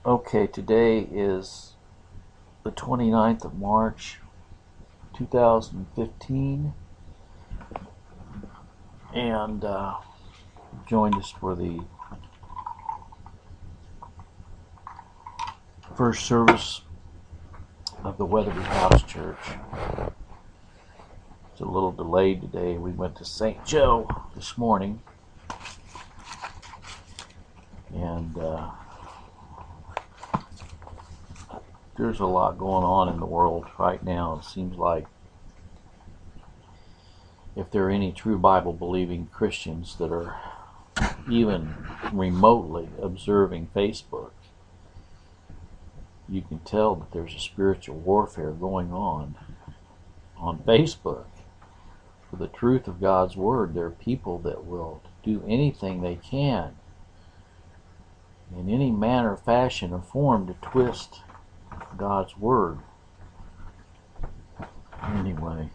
Okay, today is the 29th of March, 2015, and joined us for the first service of the Weatherby House Church. It's a little delayed today. We went to St. Joe this morning, and there's a lot going on in the world right now. It seems like if there are any true Bible-believing Christians that are even remotely observing Facebook, you can tell that there's a spiritual warfare going on Facebook. For the truth of God's Word, there are people that will do anything they can in any manner, fashion, or form to twist God's Word. Anyway,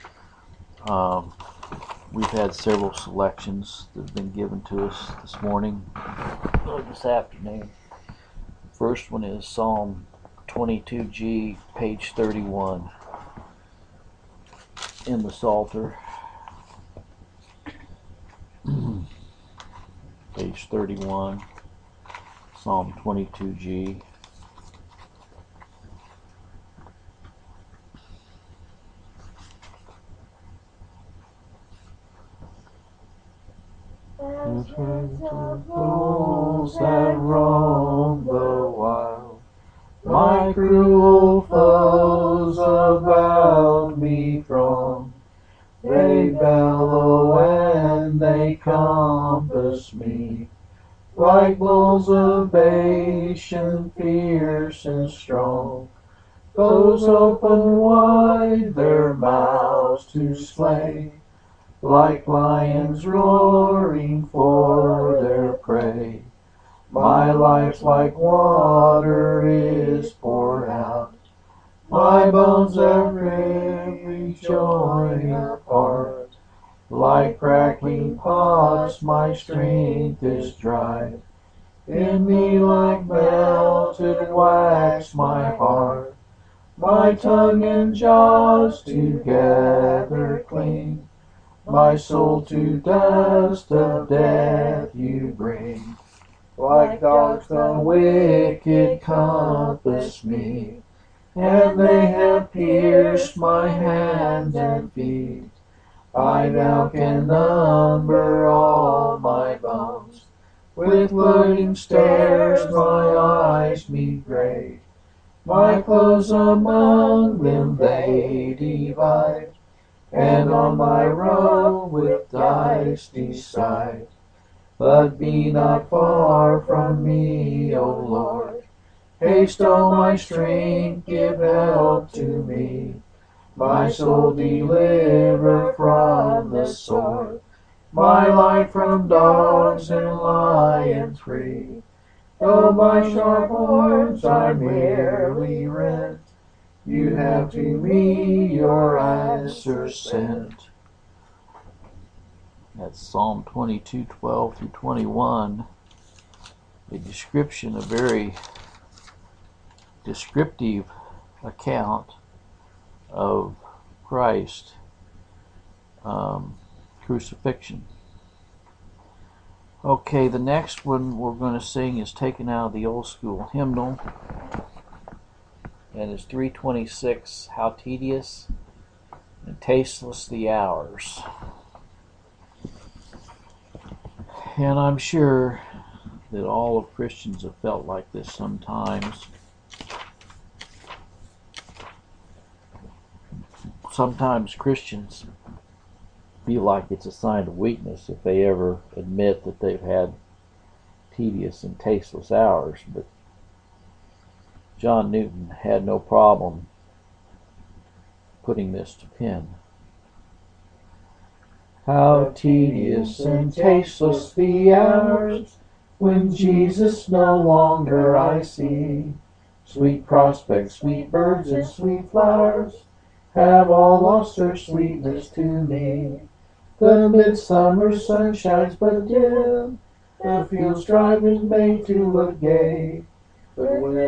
we've had several selections that have been given to us this morning, or this afternoon. The first one is Psalm 22G, page 31 in the Psalter. Page 31, Psalm 22G. As herds of bulls that roam the wild, my cruel foes about me throng. They bellow and they compass me, like bulls of Bashan, fierce and strong. Foes open wide their mouths to slay, like lions roaring for their prey. My life like water is poured out, my bones every joint apart. Like crackling pots my strength is dried, in me like melted wax my heart. My tongue and jaws together cling, my soul to dust of death you bring. Like dogs the wicked compass me, and they have pierced my hands and feet. I now can number all my bones, with loading stares my eyes meet great. My clothes among them they divide, and on my robe with dice decide. But be not far from me, O Lord. Haste, O my strength, give help to me. My soul deliver from the sword, my life from dogs and lions free. Though my sharp horns are merely rent, you have to me your answer sent. That's Psalm 22:12 through 21. A description, a very descriptive account of Christ's crucifixion. Okay, the next one we're going to sing is taken out of the old school hymnal, and it's 326, How Tedious and Tasteless the Hours. And I'm sure that all of Christians have felt like this sometimes. Sometimes Christians feel like it's a sign of weakness if they ever admit that they've had tedious and tasteless hours, but John Newton had no problem putting this to pen. How tedious and tasteless the hours, when Jesus no longer I see. Sweet prospects, sweet birds, and sweet flowers have all lost their sweetness to me. The midsummer sun shines but dim, the fields dry and made to look gay. But when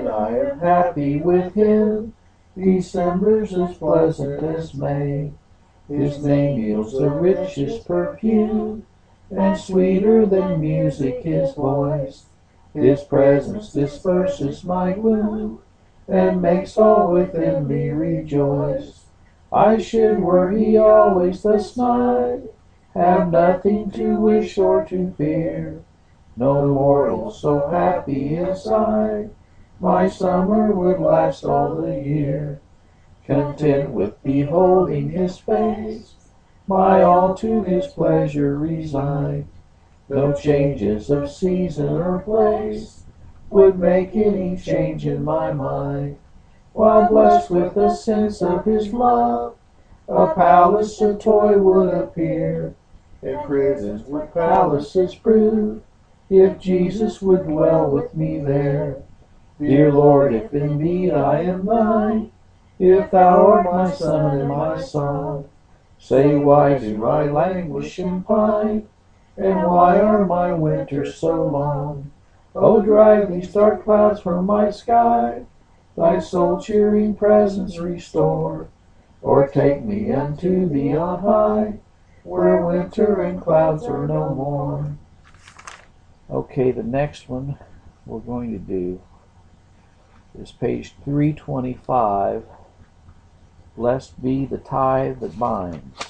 I am happy with him. December's as pleasant as May. His name yields the richest perfume, and sweeter than music his voice. His presence disperses my gloom, and makes all within me rejoice. I should were he always thus nigh, have nothing to wish or to fear. No mortal so happy as I, my summer would last all the year. Content with beholding his face, my all to his pleasure resign. No changes of season or place would make any change in my mind. While blessed with a sense of his love, a palace of toy would appear, and prisons would palaces prove, if Jesus would dwell with me there. Dear Lord, if indeed I am thine, if thou art my son and my song, say why do I languish and pine, and why are my winters so long? Oh, drive these dark clouds from my sky, thy soul cheering presence restore, or take me unto thee on high, where winter and clouds are no more. Okay, the next one we're going to do is page 325. Blessed be the tie that binds.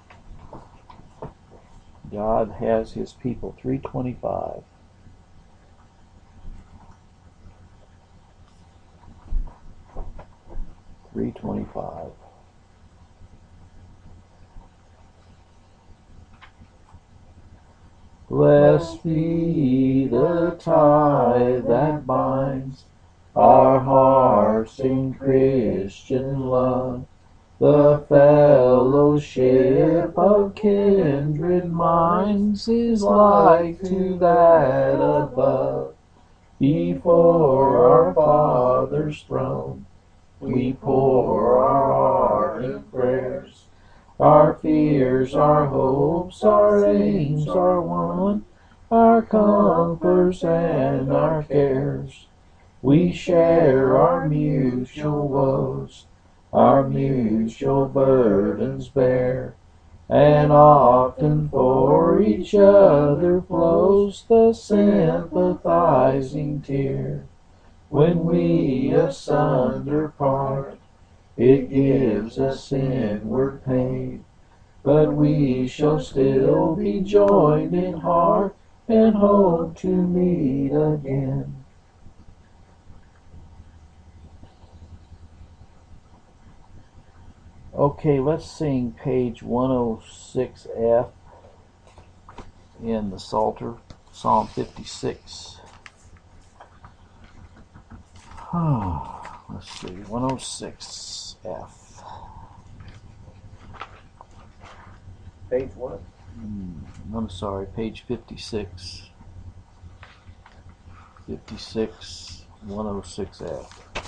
God has his people. 325. Blessed be the tie that binds our hearts in Christian love, the fellowship of kindred minds is like to that above. Before our Father's throne, we pour our ardent prayers. Our fears, our hopes, our aims are one, our comforts and our cares. We share our mutual woes, our mutual burdens bear, and often for each other flows the sympathizing tear. When we asunder part, it gives us inward pain, but we shall still be joined in heart and hope to meet again. Okay, let's sing page 106F in the Psalter, Psalm 56. Let's see, 106F. Page what? I'm sorry, page 56. 56, 106F.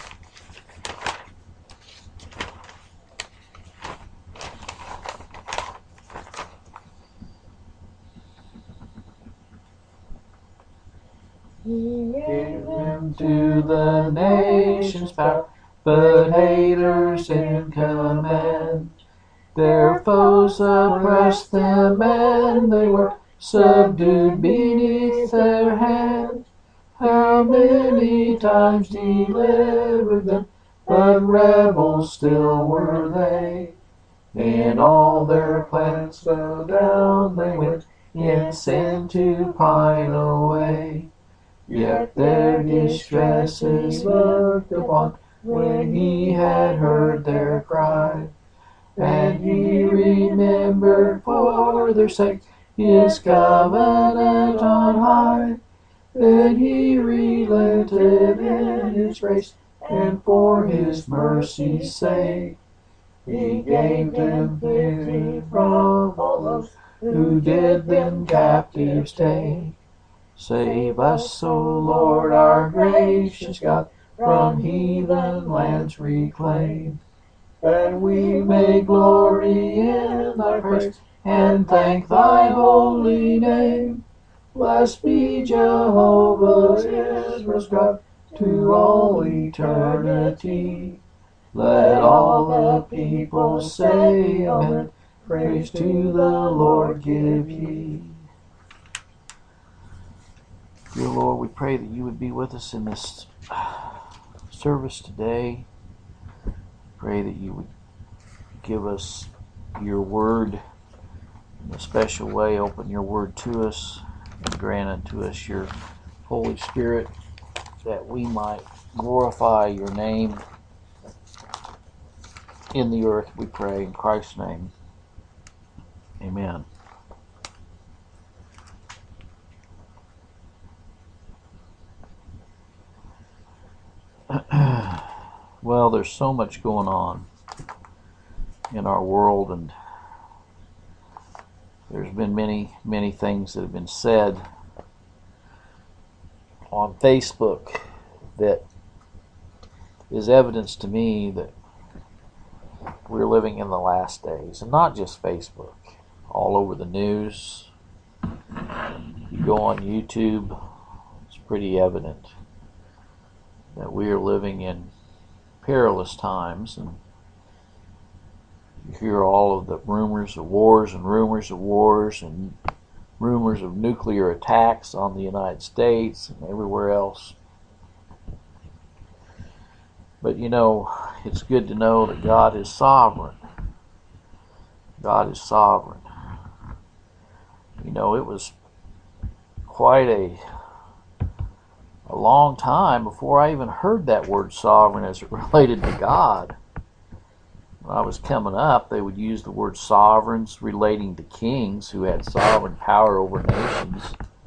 He gave him to the nations power, but haters in command. Their foes oppressed them, and they were subdued beneath their hand. How many times delivered them, but rebels still were they. In all their plans fell down, they went in sin to pine away. Yet their distresses looked upon when he had heard their cry, and he remembered for their sake his covenant on high. Then he relented in his grace, and for his mercy's sake he gave them pity from all those who did them captives take. Save us, O Lord, our gracious God, from heathen lands reclaimed, that we may glory in thy praise and thank thy holy name. Blessed be Jehovah, Israel's God, to all eternity. Let all the people say amen. Praise to the Lord give ye. Dear Lord, we pray that you would be with us in this service today. Pray that you would give us your word in a special way. Open your word to us and grant unto us your Holy Spirit, that we might glorify your name in the earth, we pray in Christ's name. Amen. Well, there's so much going on in our world, and there's been many things that have been said on Facebook that is evidence to me that we're living in the last days. And not just Facebook, all over the news. You go on YouTube, it's pretty evident that we are living in perilous times, and you hear all of the rumors of wars and rumors of wars and rumors of nuclear attacks on the United States and everywhere else. But you know, it's good to know that God is sovereign. God is sovereign. You know, it was quite a long time before I even heard that word sovereign as it related to God. When I was coming up, they would use the word sovereigns relating to kings who had sovereign power over nations,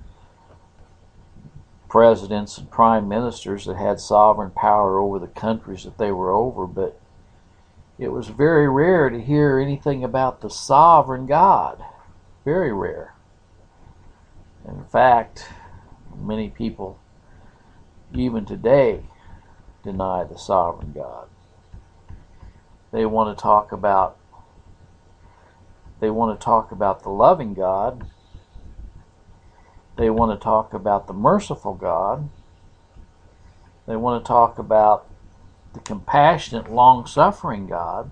presidents and prime ministers that had sovereign power over the countries that they were over, but it was very rare to hear anything about the sovereign God. Very rare. In fact, many people even today deny the sovereign God. They want to talk about the loving God. They want to talk about the merciful God. They want to talk about the compassionate, long-suffering God.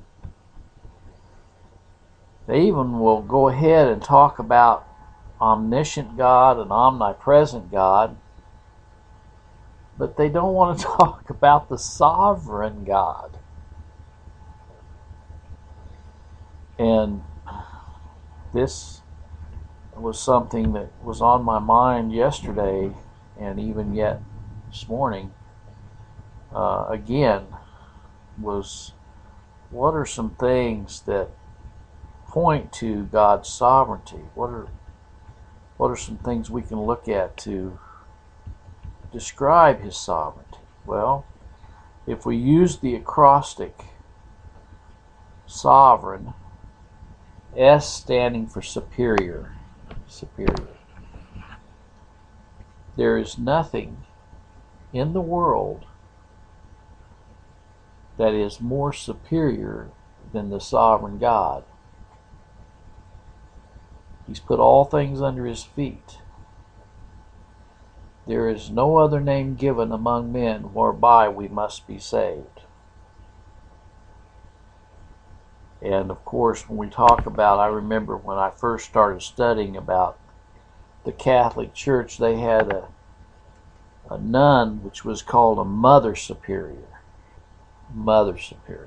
They even will go ahead and talk about omniscient God and omnipresent God, but they don't want to talk about the sovereign God. And this was something that was on my mind yesterday and even yet this morning. Again, was what are some things that point to God's sovereignty? What are some things we can look at to describe his sovereignty? Well, if we use the acrostic sovereign, S standing for superior, there is nothing in the world that is more superior than the sovereign God. He's put all things under his feet. There is no other name given among men whereby we must be saved. And of course, when we talk about, I remember when I first started studying about the Catholic Church, they had a nun which was called a Mother Superior. Mother Superior.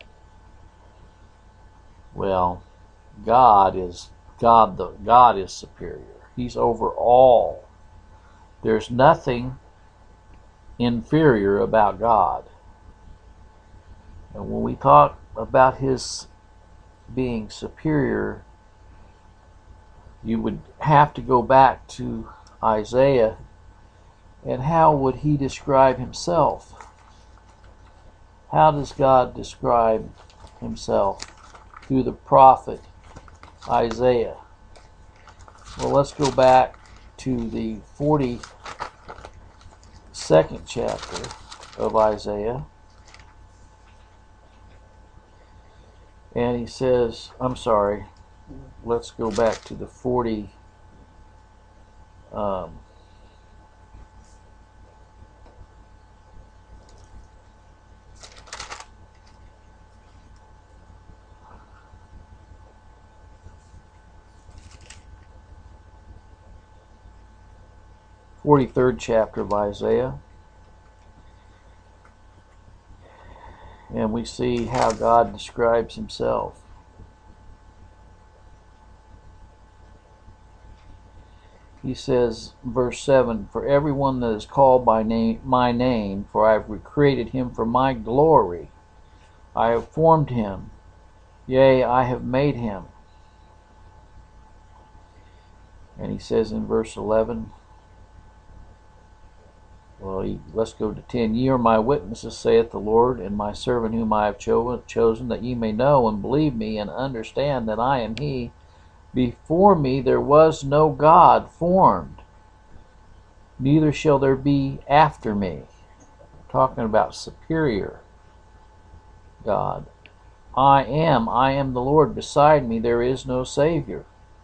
Well, God is superior. He's over all. There's nothing inferior about God. And when we talk about his being superior, you would have to go back to Isaiah, and how would he describe himself? How does God describe himself through the prophet Isaiah? Well, let's go back to the 42nd chapter of Isaiah. And he says, let's go back to the 42nd 43rd chapter of Isaiah. And we see how God describes himself. He says, verse 7, "For everyone that is called by my name, for I have created him for my glory. I have formed him, yea, I have made him." And he says in verse 11, let's go to 10. "Ye are my witnesses, saith the Lord, and my servant whom I have chosen, that ye may know and believe me, and understand that I am he. Before me there was no God formed, neither shall there be after me." Talking about superior God. I am the Lord. Beside me there is no Savior."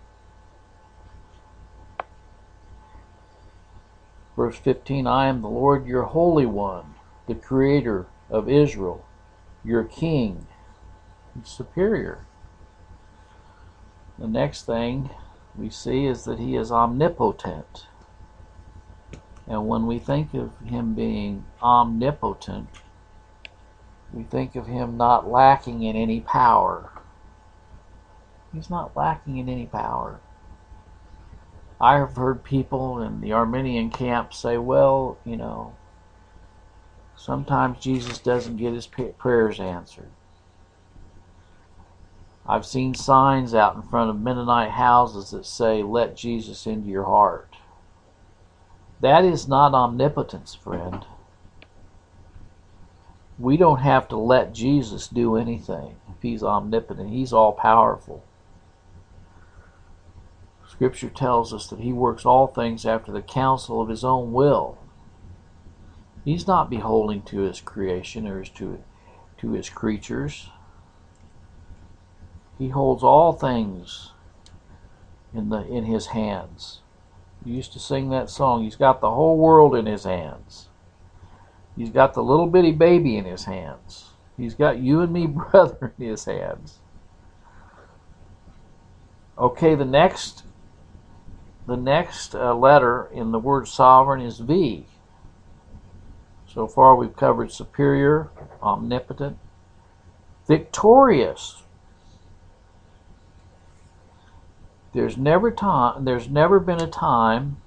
Verse 15, "I am the Lord your Holy One, the Creator of Israel, your King." He's superior. The next thing we see is that he is omnipotent. And when we think of him being omnipotent, we think of him not lacking in any power. He's not lacking in any power. I have heard people in the Arminian camp say, well, sometimes Jesus doesn't get his prayers answered. I've seen signs out in front of Mennonite houses that say, "Let Jesus into your heart." That is not omnipotence, friend. We don't have to let Jesus do anything if he's omnipotent. He's all-powerful. Scripture tells us that he works all things after the counsel of his own will. He's not beholden to his creation or to his creatures. He holds all things in his hands. You used to sing that song, he's got the whole world in his hands. He's got the little bitty baby in his hands. He's got you and me, brother, in his hands. Okay, the next letter in the word sovereign is V. So far we've covered superior, omnipotent, victorious. There's never been a time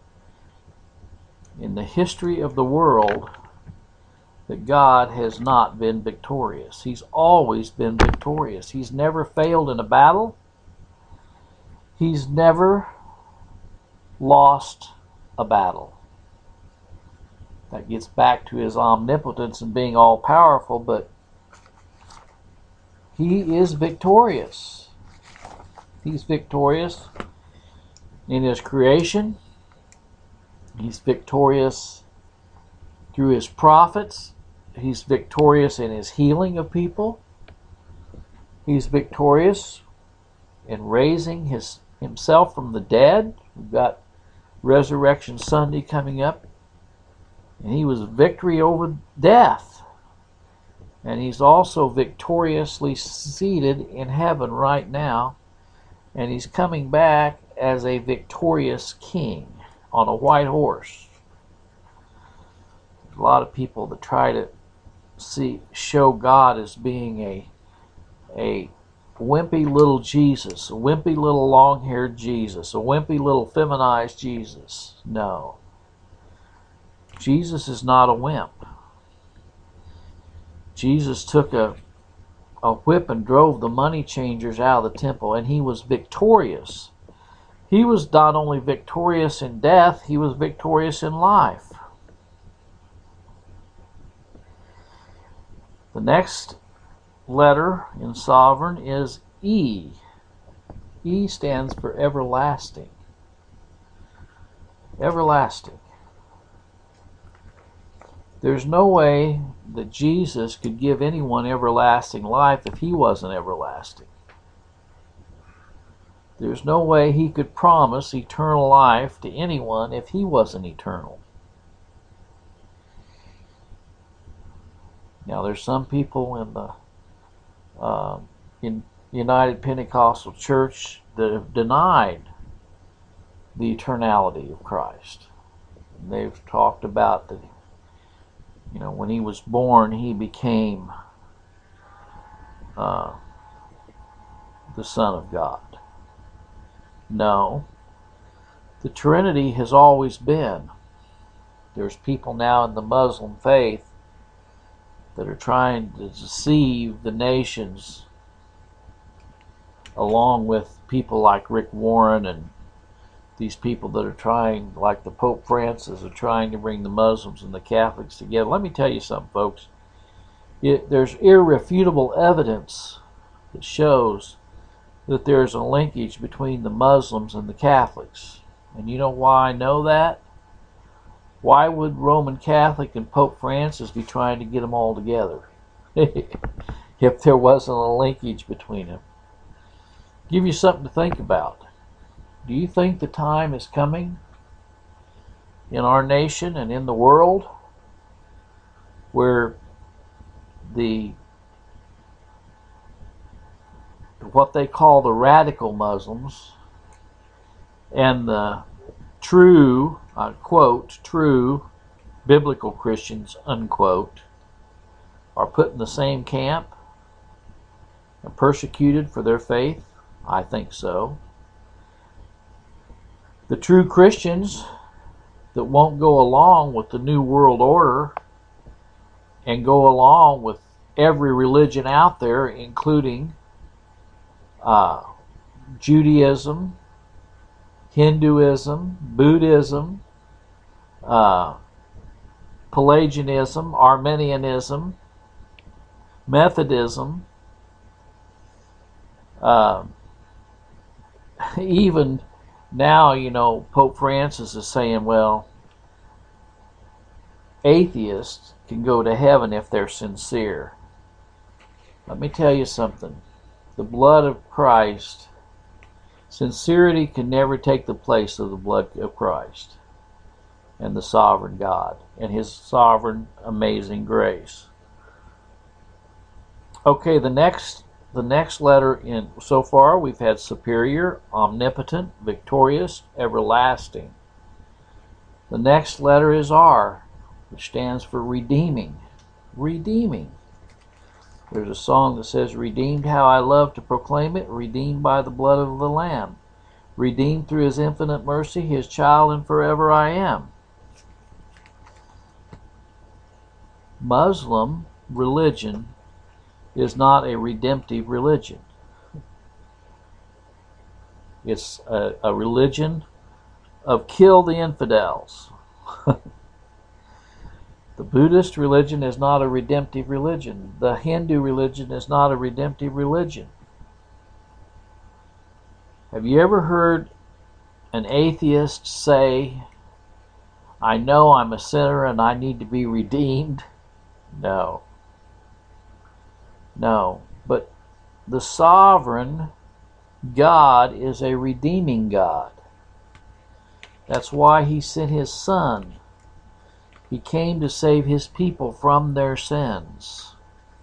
in the history of the world that God has not been victorious. He's always been victorious. He's never failed in a battle. He's never lost a battle. That gets back to his omnipotence and being all-powerful, but he is victorious. He's victorious in his creation. He's victorious through his prophets. He's victorious in his healing of people. He's victorious in raising himself from the dead. We've got Resurrection Sunday coming up. And he was victory over death. And he's also victoriously seated in heaven right now. And he's coming back as a victorious king on a white horse. There's a lot of people that try to show God as being a wimpy little Jesus, a wimpy little long-haired Jesus, a wimpy little feminized Jesus. No. Jesus is not a wimp. Jesus took a whip and drove the money changers out of the temple, and he was victorious. He was not only victorious in death, he was victorious in life. The next letter in sovereign is E. E stands for everlasting. Everlasting. There's no way that Jesus could give anyone everlasting life if he wasn't everlasting. There's no way he could promise eternal life to anyone if he wasn't eternal. Now, there's some people in United Pentecostal Church that have denied the eternality of Christ. they've talked about that, when he was born, he became the Son of God. No, the Trinity has always been. There's people now in the Muslim faith that are trying to deceive the nations, along with people like Rick Warren and these people that are trying, like the Pope Francis, are trying to bring the Muslims and the Catholics together. Let me tell you something, folks. There's irrefutable evidence that shows that there's a linkage between the Muslims and the Catholics. And you know why I know that? Why would Roman Catholic and Pope Francis be trying to get them all together if there wasn't a linkage between them? Give you something to think about. Do you think the time is coming in our nation and in the world where what they call the radical Muslims and the true, quote, true biblical Christians, unquote, are put in the same camp and persecuted for their faith? I think so. The true Christians that won't go along with the New World Order and go along with every religion out there, including Judaism, Hinduism, Buddhism, Pelagianism, Arminianism, Methodism, even now, Pope Francis is saying, well, atheists can go to heaven if they're sincere. Let me tell you something. The blood of Christ, sincerity can never take the place of the blood of Christ and the sovereign God and His sovereign, amazing grace. Okay, the next letter in, so far we've had superior, omnipotent, victorious, everlasting. The next letter is R, which stands for redeeming. Redeeming. There's a song that says, redeemed, how I love to proclaim it, redeemed by the blood of the Lamb, redeemed through His infinite mercy, His child, and forever I am. Muslim religion is not a redemptive religion. It's a religion of kill the infidels. The Buddhist religion is not a redemptive religion. The Hindu religion is not a redemptive religion. Have you ever heard an atheist say, I know I'm a sinner and I need to be redeemed? No. No. But the sovereign God is a redeeming God. That's why He sent His Son. He came to save His people from their sins.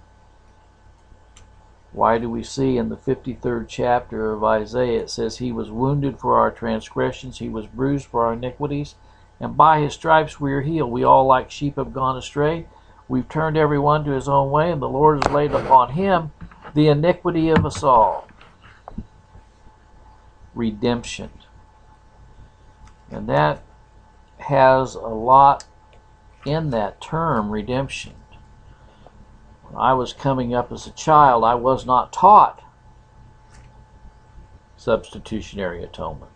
Why do we see in the 53rd chapter of Isaiah, it says, He was wounded for our transgressions, He was bruised for our iniquities, and by His stripes we are healed. We all like sheep have gone astray. We've turned every one to his own way, and the Lord has laid upon Him the iniquity of us all. Redemption. And that has a lot in that term, redemption. When I was coming up as a child, I was not taught substitutionary atonement.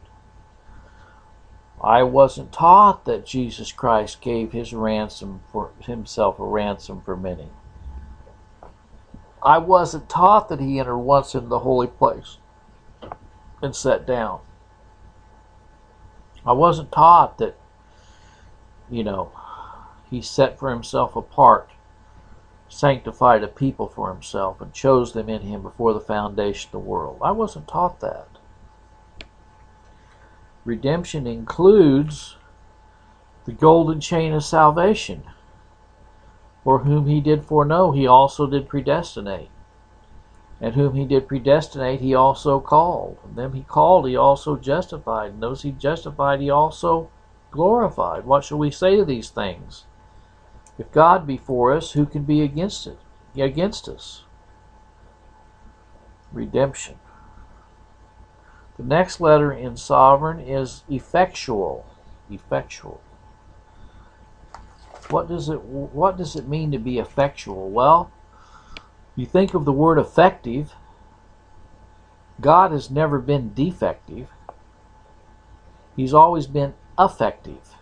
I wasn't taught that Jesus Christ gave His ransom for Himself, a ransom for many. I wasn't taught that He entered once into the holy place and sat down. I wasn't taught that, He set for Himself apart, sanctified a people for Himself, and chose them in Him before the foundation of the world. I wasn't taught that. Redemption includes the golden chain of salvation. For whom He did foreknow, He also did predestinate. And whom He did predestinate, He also called. And them He called, He also justified. And those He justified, He also glorified. What shall we say to these things? If God be for us, who can be against it? Against us? Redemption. The next letter in sovereign is effectual. Effectual. What does it mean to be effectual? Well, you think of the word effective. God has never been defective. He's always been effective.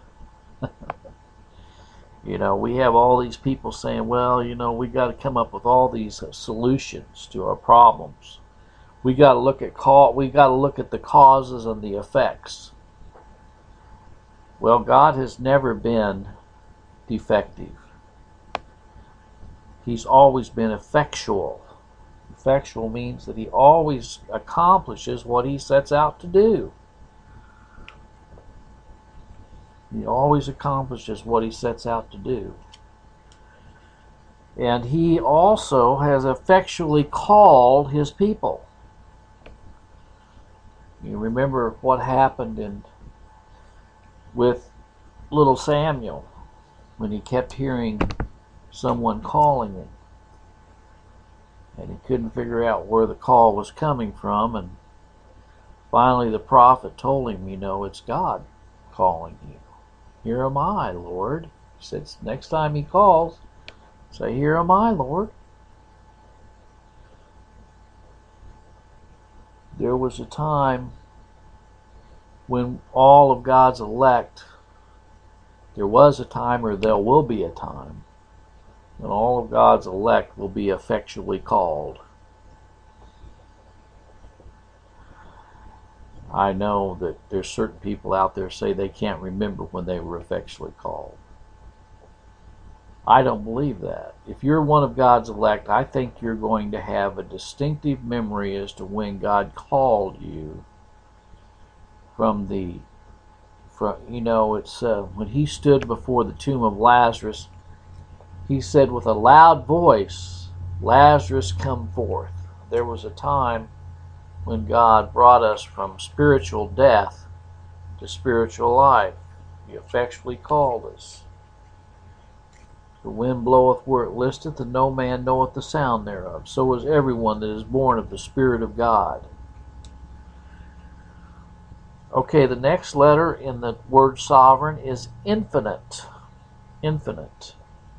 You know, we have all these people saying, well, you know, we got to come up with all these solutions to our problems. We got to look at the causes and the effects. Well, God has never been defective. He's always been effectual. Effectual means that he always accomplishes what he sets out to do. He always accomplishes what he sets out to do. And he also has effectually called his people. You remember what happened with little Samuel when he kept hearing someone calling him. And he couldn't figure out where the call was coming from. And finally the prophet told him, you know, it's God calling you. Here am I, Lord. He said, next time he calls, say, here am I, Lord. There was a time when all of God's elect, there was a time, or there will be a time, when all of God's elect will be effectually called. I know that there's certain people out there say they can't remember when they were effectually called. I don't believe that. If you're one of God's elect, I think you're going to have a distinctive memory as to when God called you it's when he stood before the tomb of Lazarus, he said with a loud voice, Lazarus, come forth. There was a time when God brought us from spiritual death to spiritual life. He effectually called us. The wind bloweth where it listeth, and no man knoweth the sound thereof. So is everyone that is born of the Spirit of God. Okay, the next letter in the word sovereign is infinite. Infinite.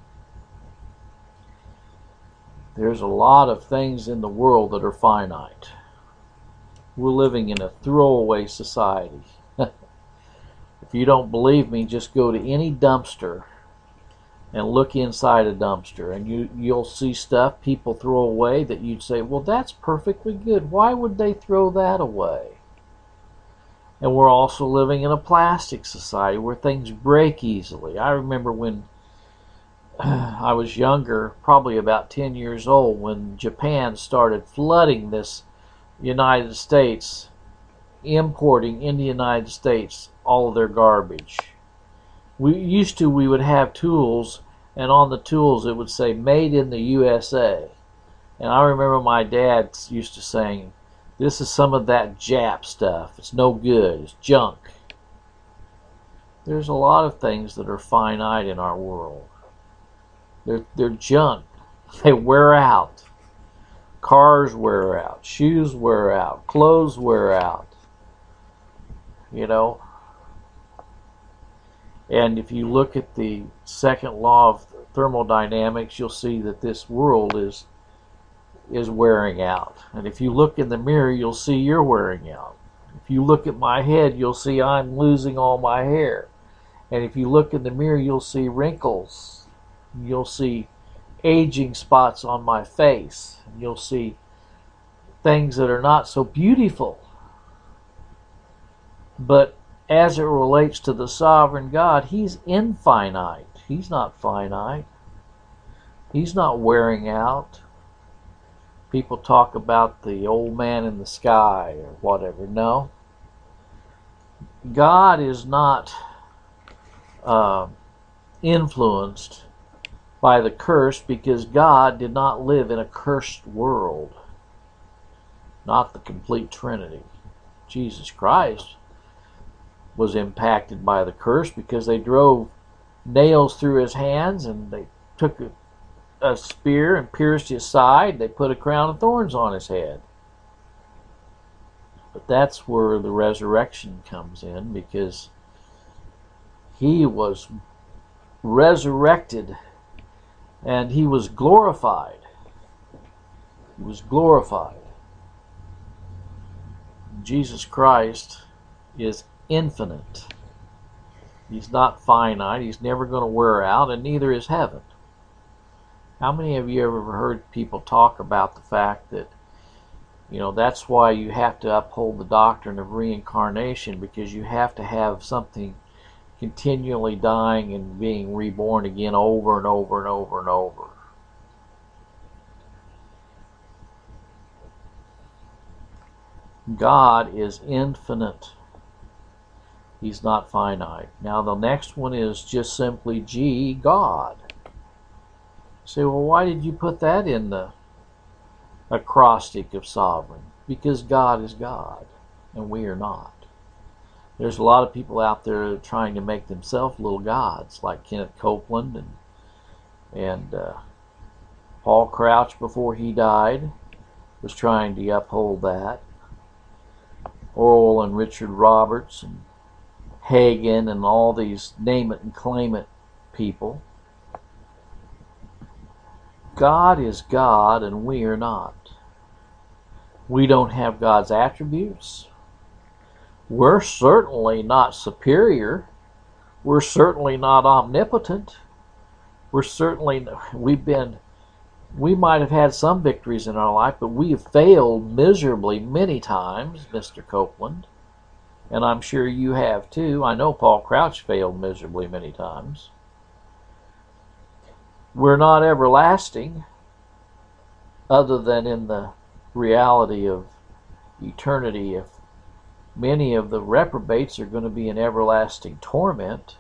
There's a lot of things in the world that are finite. We're living in a throwaway society. If you don't believe me, just go to any dumpster and look inside a dumpster, and you'll see stuff people throw away that you'd say, well, that's perfectly good. Why would they throw that away? And we're also living in a plastic society where things break easily. I remember when I was younger, probably about 10 years old, when Japan started flooding this United States, importing into the United States all of their garbage. We would have tools, and on the tools it would say made in the USA. And I remember my dad used to saying, this is some of that Jap stuff. It's no good. It's junk. There's a lot of things that are finite in our world. They're junk. They wear out. Cars wear out. Shoes wear out. Clothes wear out. You know. And if you look at the second law of thermodynamics, you'll see that this world is wearing out. And if you look in the mirror, you'll see you're wearing out. If you look at my head, you'll see I'm losing all my hair. And if you look in the mirror, you'll see wrinkles. You'll see aging spots on my face. You'll see things that are not so beautiful. But as it relates to the sovereign God, he's infinite. He's not finite. He's not wearing out. People talk about the old man in the sky or whatever. No. God is not influenced by the curse, because God did not live in a cursed world. Not the complete Trinity. Jesus Christ was impacted by the curse, because they drove nails through his hands, and they took a spear and pierced his side. They put a crown of thorns on his head. But that's where the resurrection comes in, because he was resurrected and he was glorified. He was glorified. Jesus Christ is infinite. He's not finite. He's never going to wear out, and neither is heaven. How many of you ever heard people talk about the fact that, that's why you have to uphold the doctrine of reincarnation, because you have to have something continually dying and being reborn again over and over and over and over. God is infinite. He's not finite. Now the next one is just simply G, God. You say, well, why did you put that in the acrostic of sovereign? Because God is God and we are not. There's a lot of people out there trying to make themselves little gods, like Kenneth Copeland and Paul Crouch before he died was trying to uphold that. Oral and Richard Roberts and Hagen and all these name it and claim it people. God is God and we are not. We don't have God's attributes. We're certainly not superior. We're certainly not omnipotent. We might have had some victories in our life, but we have failed miserably many times, Mr. Copeland. And I'm sure you have too. I know Paul Crouch failed miserably many times. We're not everlasting, other than in the reality of eternity. If many of the reprobates are going to be in everlasting torment,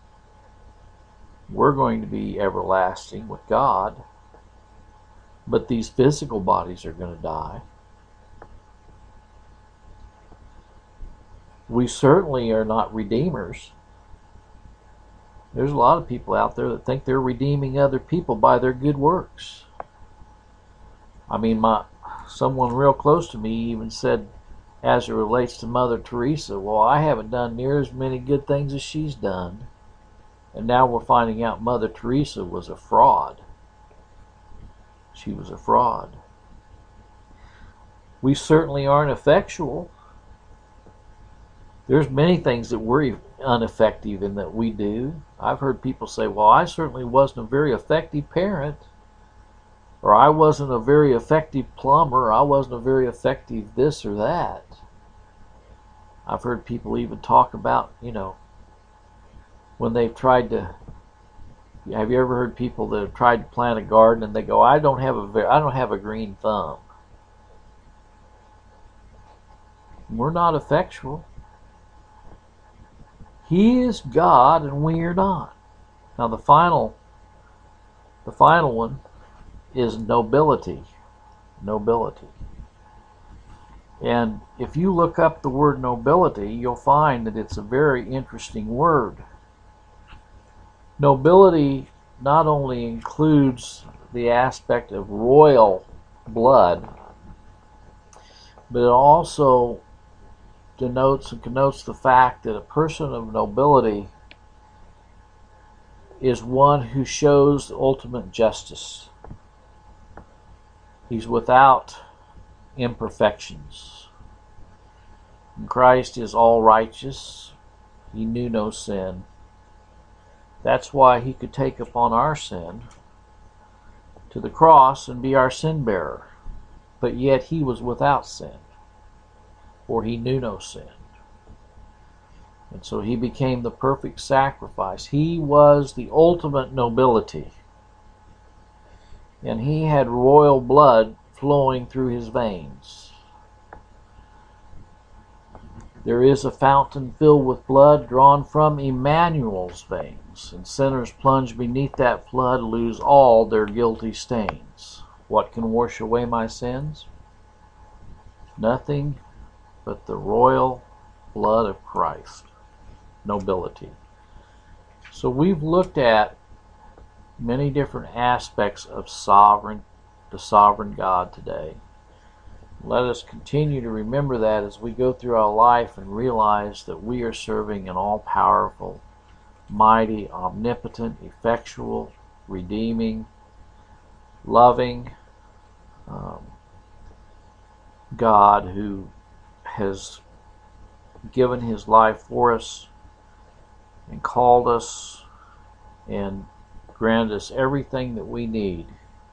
we're going to be everlasting with God. But these physical bodies are going to die. We certainly are not redeemers. There's a lot of people out there that think they're redeeming other people by their good works. I mean, someone real close to me even said, as it relates to Mother Teresa, well, I haven't done near as many good things as she's done. And now we're finding out Mother Teresa was a fraud. She was a fraud. We certainly aren't effectual. There's many things that we're ineffective in that we do. I've heard people say, well, I certainly wasn't a very effective parent, or I wasn't a very effective plumber, or I wasn't a very effective this or that. I've heard people even talk about, when they've tried to, have you ever heard people that have tried to plant a garden and they go, I don't have a green thumb. We're not effectual. He is God and we are not. Now the final one is nobility. Nobility. And if you look up the word nobility, you'll find that it's a very interesting word. Nobility not only includes the aspect of royal blood, but it also denotes and connotes the fact that a person of nobility is one who shows ultimate justice. He's without imperfections. And Christ is all righteous. He knew no sin. That's why he could take upon our sin to the cross and be our sin bearer. But yet he was without sin, for he knew no sin. And so he became the perfect sacrifice. He was the ultimate nobility. And he had royal blood flowing through his veins. There is a fountain filled with blood drawn from Emmanuel's veins, and sinners plunged beneath that flood lose all their guilty stains. What can wash away my sins? Nothing but the royal blood of Christ. nobility. So we've looked at many different aspects of the sovereign God today. Let us continue to remember that as we go through our life and realize that we are serving an all-powerful, mighty, omnipotent, effectual, redeeming, loving God who has given his life for us and called us and granted us everything that we need.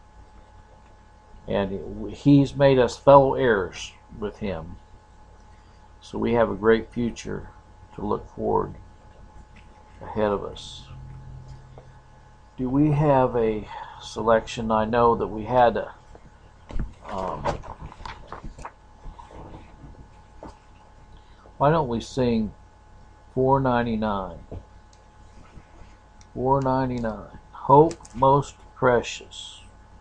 And he's made us fellow heirs with him. So we have a great future to look forward ahead of us. Do we have a selection? I know that we had a why don't we sing 499? 499. Hope most precious.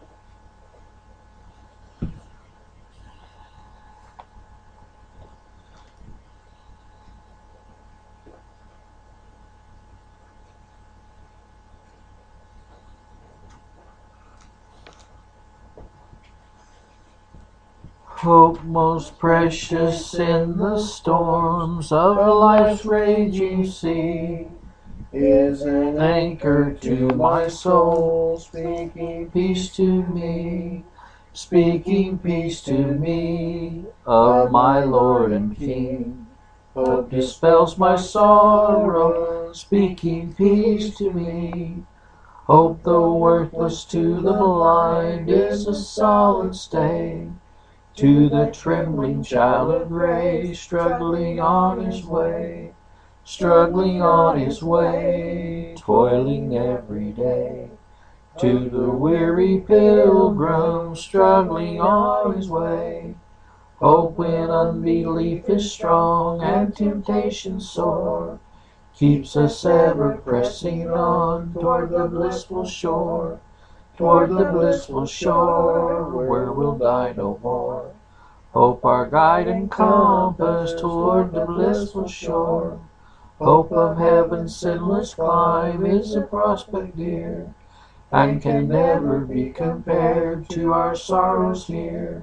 Hope most precious in the storms of life's raging sea is an anchor to my soul, speaking peace to me, speaking peace to me of my Lord and King. Hope dispels my sorrow, speaking peace to me. Hope, though worthless to the blind, is a solid stay to the trembling child of grace, struggling on his way, toiling every day. To the weary pilgrim, struggling on his way, hope when unbelief is strong and temptation sore, keeps us ever pressing on toward the blissful shore, where we'll die no more. Hope our guide and compass toward the blissful shore. Hope of heaven's sinless clime is a prospect dear, and can never be compared to our sorrows here,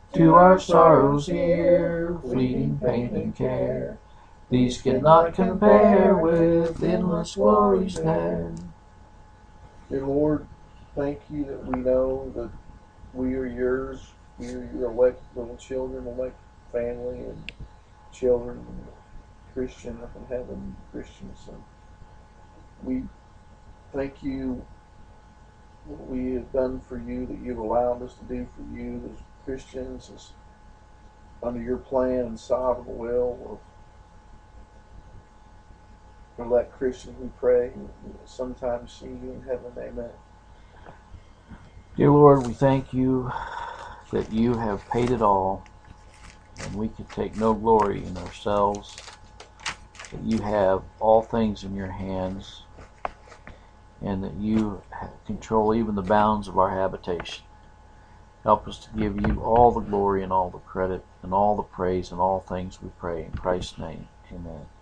fleeting pain and care. These cannot compare with endless glories there. Dear Lord, thank you that we know that we are yours. We are your elect little children, elect family and children, Christian up in heaven, Christians. And we thank you what we have done for you, that you've allowed us to do for you as Christians, as under your plan and sovereign will of elect Christians. We pray sometimes see you in heaven. Amen. Dear Lord, we thank you that you have paid it all, and we can take no glory in ourselves, that you have all things in your hands, and that you control even the bounds of our habitation. Help us to give you all the glory and all the credit and all the praise and all things we pray in Christ's name. Amen.